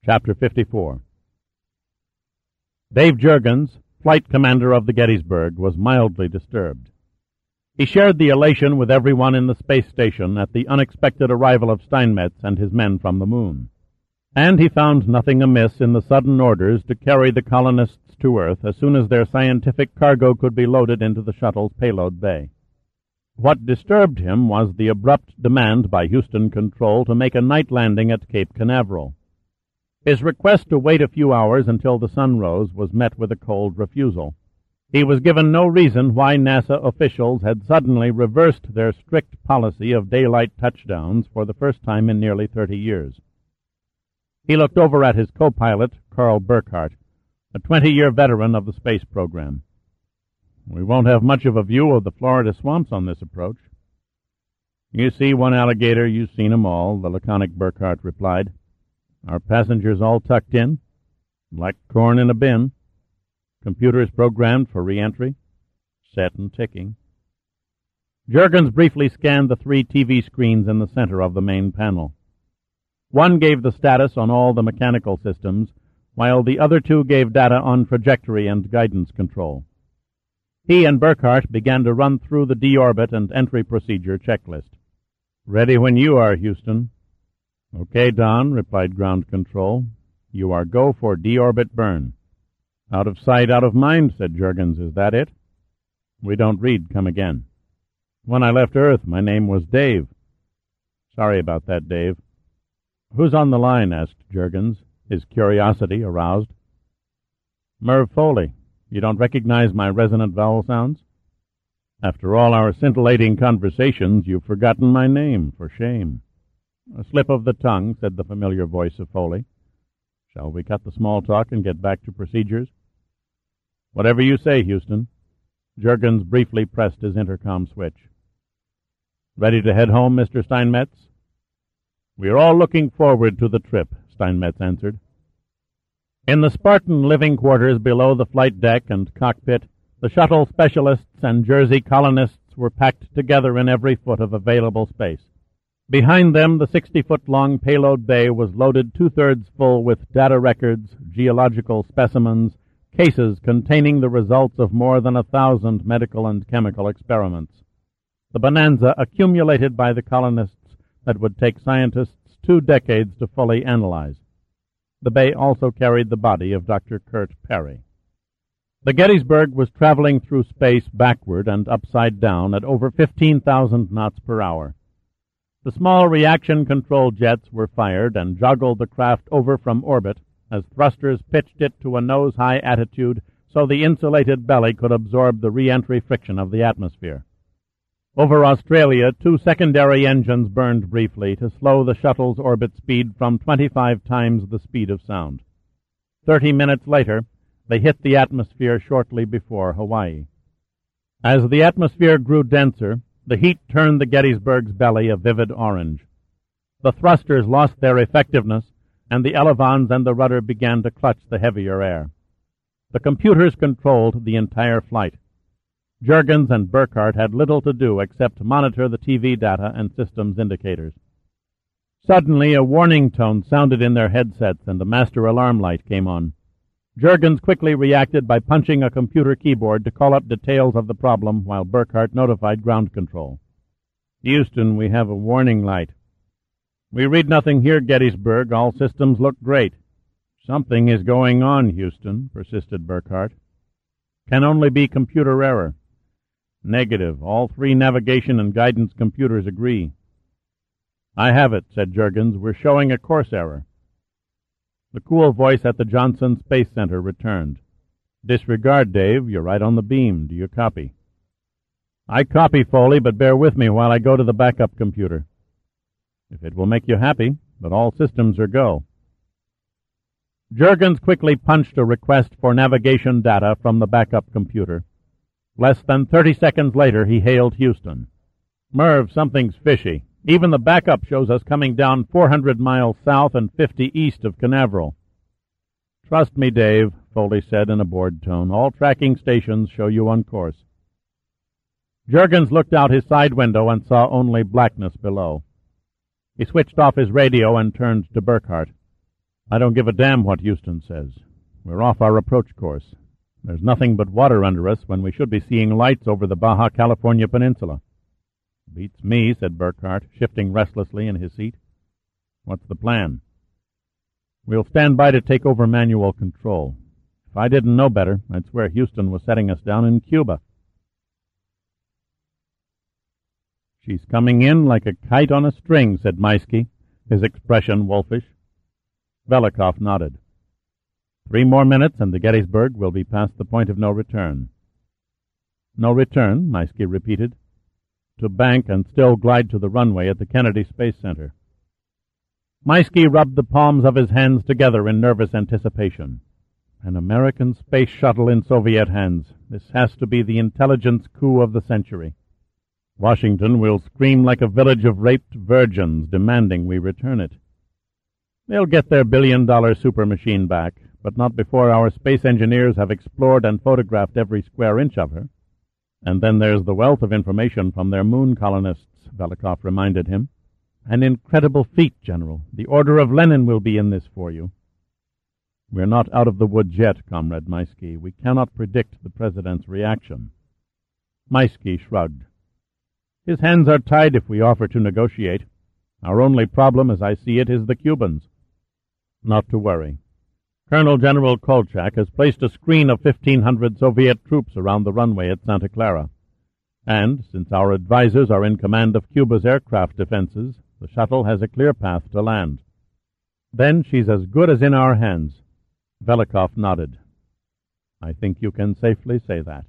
Chapter 54. Dave Jurgens, flight commander of the Gettysburg, was mildly disturbed. He shared the elation with everyone in the space station at the unexpected arrival of Steinmetz and his men from the moon. And he found nothing amiss in the sudden orders to carry the colonists to Earth as soon as their scientific cargo could be loaded into the shuttle's payload bay. What disturbed him was the abrupt demand by Houston Control to make a night landing at Cape Canaveral. His request to wait a few hours until the sun rose was met with a cold refusal. He was given no reason why NASA officials had suddenly reversed their strict policy of daylight touchdowns for the first time in nearly 30 years. He looked over at his co-pilot, Carl Burkhardt, a 20-year veteran of the space program. "We won't have much of a view of the Florida swamps on this approach." "You see one alligator, you've seen 'em all," the laconic Burkhardt replied. "Our passengers all tucked in, like corn in a bin. Computers programmed for re-entry, set and ticking." Jurgens briefly scanned the 3 TV screens in the center of the main panel. One gave the status on all the mechanical systems, while the other 2 gave data on trajectory and guidance control. He and Burkhardt began to run through the deorbit and entry procedure checklist. "Ready when you are, Houston." "Okay, Don," replied ground control. "You are go for deorbit burn." "Out of sight, out of mind," said Jurgens. "Is that it?" "We don't read. Come again." "When I left Earth, my name was Dave." "Sorry about that, Dave." "Who's on the line?" asked Jurgens, his curiosity aroused. "Merv Foley. You don't recognize my resonant vowel sounds? After all our scintillating conversations, you've forgotten my name, for shame." "A slip of the tongue," said the familiar voice of Foley. "Shall we cut the small talk and get back to procedures?" "Whatever you say, Houston." Jurgens briefly pressed his intercom switch. "Ready to head home, Mr. Steinmetz?" "We are all looking forward to the trip," Steinmetz answered. In the Spartan living quarters below the flight deck and cockpit, the shuttle specialists and Jersey colonists were packed together in every foot of available space. Behind them, the 60-foot-long payload bay was loaded 2/3 full with data records, geological specimens, cases containing the results of more than 1,000 medical and chemical experiments. The bonanza accumulated by the colonists that would take scientists 2 decades to fully analyze. The bay also carried the body of Dr. Kurt Perry. The Gettysburg was traveling through space backward and upside down at over 15,000 knots per hour. The small reaction control jets were fired and joggled the craft over from orbit as thrusters pitched it to a nose-high attitude so the insulated belly could absorb the re-entry friction of the atmosphere. Over Australia, 2 secondary engines burned briefly to slow the shuttle's orbit speed from 25 times the speed of sound. 30 minutes later, they hit the atmosphere shortly before Hawaii. As the atmosphere grew denser, the heat turned the Gettysburg's belly a vivid orange. The thrusters lost their effectiveness, and the elevons and the rudder began to clutch the heavier air. The computers controlled the entire flight. Jurgens and Burkhardt had little to do except monitor the TV data and systems indicators. Suddenly, a warning tone sounded in their headsets, and a master alarm light came on. Jurgens quickly reacted by punching a computer keyboard to call up details of the problem, while Burkhardt notified ground control. "Houston, we have a warning light." "We read nothing here, Gettysburg. All systems look great." "Something is going on, Houston," persisted Burkhardt. "Can only be computer error." "Negative. All 3 navigation and guidance computers agree." "I have it," said Jurgens. "We're showing a course error." The cool voice at the Johnson Space Center returned. "Disregard, Dave. You're right on the beam. Do you copy?" "I copy, Foley, but bear with me while I go to the backup computer." "If it will make you happy, but all systems are go." Jurgens quickly punched a request for navigation data from the backup computer. Less than 30 seconds later, he hailed Houston. "Merv, something's fishy. Even the backup shows us coming down 400 miles south and 50 east of Canaveral." "Trust me, Dave," Foley said in a bored tone. "All tracking stations show you on course." Jurgens looked out his side window and saw only blackness below. He switched off his radio and turned to Burkhardt. I don't give a damn what Houston says. We're off our approach course. There's nothing but water under us when we should be seeing lights over the Baja California Peninsula. Beats me, said Burkhart, shifting restlessly in his seat. What's the plan? We'll stand by to take over manual control. If I didn't know better, I'd swear Houston was setting us down in Cuba. She's coming in like a kite on a string, said Maisky, his expression wolfish. Velikov nodded. 3 more minutes and the Gettysburg will be past the point of no return. No return, Maisky repeated. To bank and still glide to the runway at the Kennedy Space Center. Maisky rubbed the palms of his hands together in nervous anticipation. An American space shuttle in Soviet hands. This has to be the intelligence coup of the century. Washington will scream like a village of raped virgins, demanding we return it. They'll get their billion-dollar super machine back, but not before our space engineers have explored and photographed every square inch of her. And then there's the wealth of information from their moon colonists, Velikov reminded him. An incredible feat, General. The Order of Lenin will be in this for you. We're not out of the woods yet, Comrade Maisky. We cannot predict the President's reaction. Maisky shrugged. His hands are tied if we offer to negotiate. Our only problem, as I see it, is the Cubans. Not to worry. Colonel General Kolchak has placed a screen of 1,500 Soviet troops around the runway at Santa Clara. And, since our advisors are in command of Cuba's aircraft defenses, the shuttle has a clear path to land. Then she's as good as in our hands. Velikov nodded. I think you can safely say that.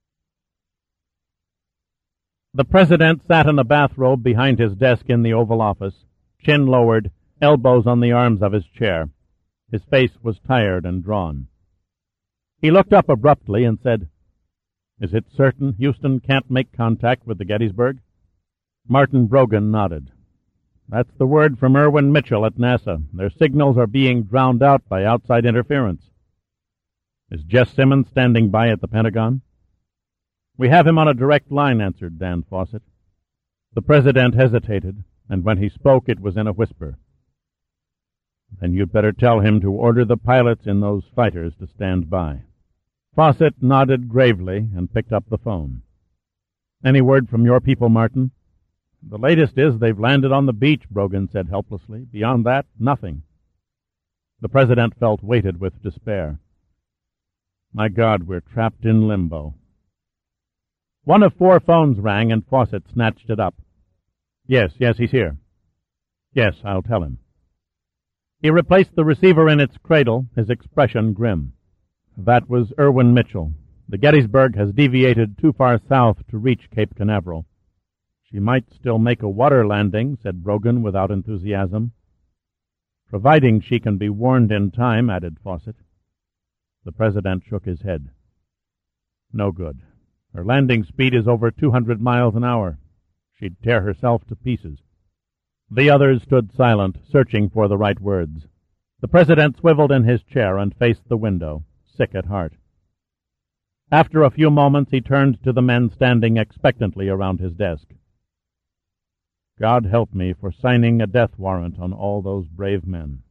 The President sat in a bathrobe behind his desk in the Oval Office, chin lowered, elbows on the arms of his chair. His face was tired and drawn. He looked up abruptly and said, Is it certain Houston can't make contact with the Gettysburg? Martin Brogan nodded. That's the word from Irwin Mitchell at NASA. Their signals are being drowned out by outside interference. Is Jess Simmons standing by at the Pentagon? We have him on a direct line, answered Dan Fawcett. The President hesitated, and when he spoke it was in a whisper. Then you'd better tell him to order the pilots in those fighters to stand by. Fawcett nodded gravely and picked up the phone. Any word from your people, Martin? The latest is they've landed on the beach, Brogan said helplessly. Beyond that, nothing. The President felt weighted with despair. My God, we're trapped in limbo. One of 4 phones rang, and Fawcett snatched it up. Yes, he's here. Yes, I'll tell him. He replaced the receiver in its cradle, his expression grim. That was Irwin Mitchell. The Gettysburg has deviated too far south to reach Cape Canaveral. She might still make a water landing, said Brogan without enthusiasm. Providing she can be warned in time, added Fawcett. The President shook his head. No good. Her landing speed is over 200 miles an hour. She'd tear herself to pieces. The others stood silent, searching for the right words. The President swiveled in his chair and faced the window, sick at heart. After a few moments he turned to the men standing expectantly around his desk. God help me for signing a death warrant on all those brave men.